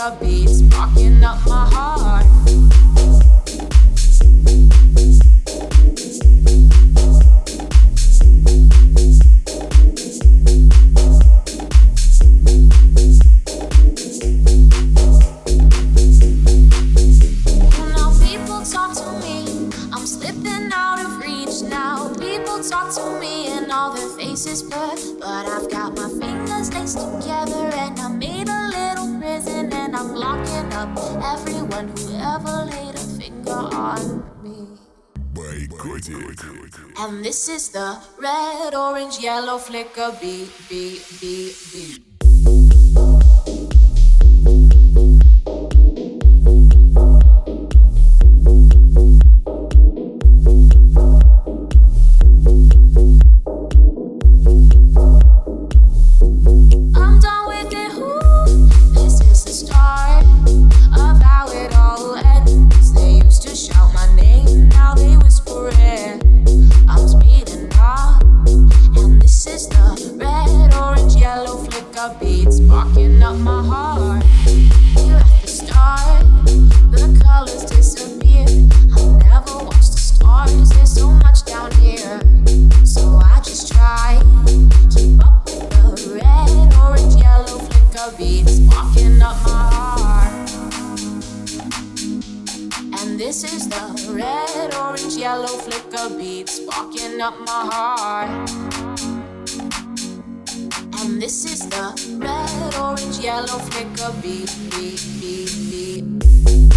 flicker beat sparking up my heart. Talk to me and all their faces blur, but I've got my fingers laced together and I made a little prison and I'm locking up everyone who ever laid a finger on me. And this is the red, orange, yellow flicker beat, beat, beat, beat. Beats sparking up my heart. Here at the start, the colors disappear. I never watch the stars, there's so much down here. So I just try keep up with the red, orange, yellow flicker beats sparking up my heart. And this is the red, orange, yellow flicker beats sparking up my heart. And this is the red, orange, yellow flicker beat, beat, beat, beat.